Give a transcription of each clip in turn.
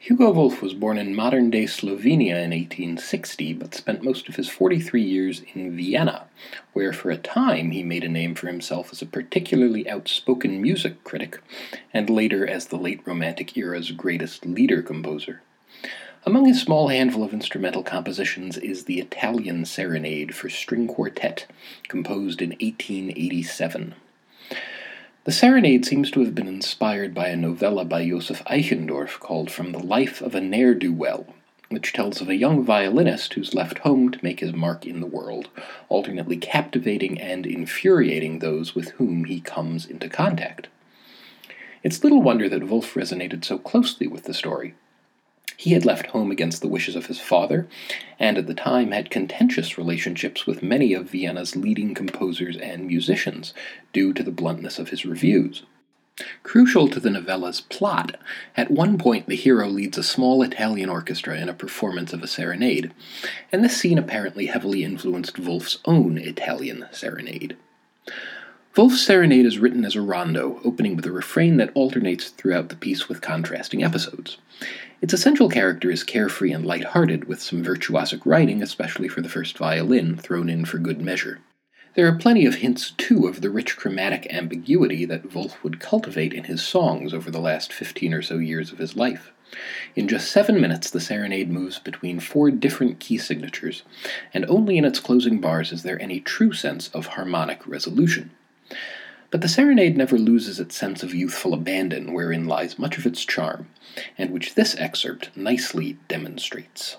Hugo Wolf was born in modern-day Slovenia in 1860, but spent most of his 43 years in Vienna, where for a time he made a name for himself as a particularly outspoken music critic, and later as the late Romantic era's greatest lieder composer. Among his small handful of instrumental compositions is the Italian Serenade for String Quartet, composed in 1887. The Serenade seems to have been inspired by a novella by Joseph Eichendorff called From the Life of a Ne'er-do-Well, which tells of a young violinist who's left home to make his mark in the world, alternately captivating and infuriating those with whom he comes into contact. It's little wonder that Wolf resonated so closely with the story. He had left home against the wishes of his father, and at the time had contentious relationships with many of Vienna's leading composers and musicians, due to the bluntness of his reviews. Crucial to the novella's plot, at one point the hero leads a small Italian orchestra in a performance of a serenade, and this scene apparently heavily influenced Wolf's own Italian Serenade. Wolf's Serenade is written as a rondo, opening with a refrain that alternates throughout the piece with contrasting episodes. Its essential character is carefree and light-hearted, with some virtuosic writing, especially for the first violin, thrown in for good measure. There are plenty of hints, too, of the rich chromatic ambiguity that Wolf would cultivate in his songs over the last 15 or so years of his life. In just 7 minutes, the serenade moves between 4 different key signatures, and only in its closing bars is there any true sense of harmonic resolution. But the serenade never loses its sense of youthful abandon, wherein lies much of its charm, and which this excerpt nicely demonstrates.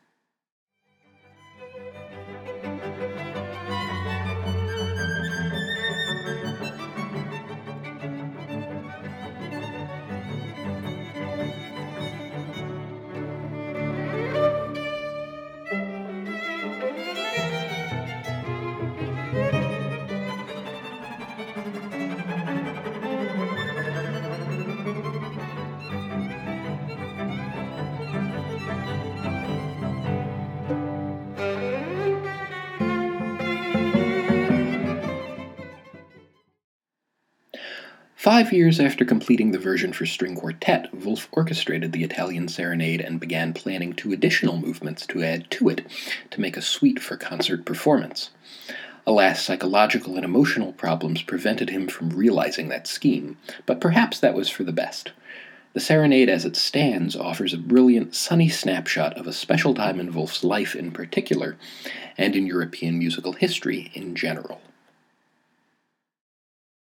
5 years after completing the version for string quartet, Wolf orchestrated the Italian Serenade and began planning 2 additional movements to add to it to make a suite for concert performance. Alas, psychological and emotional problems prevented him from realizing that scheme, but perhaps that was for the best. The Serenade as it stands offers a brilliant, sunny snapshot of a special time in Wolf's life in particular, and in European musical history in general.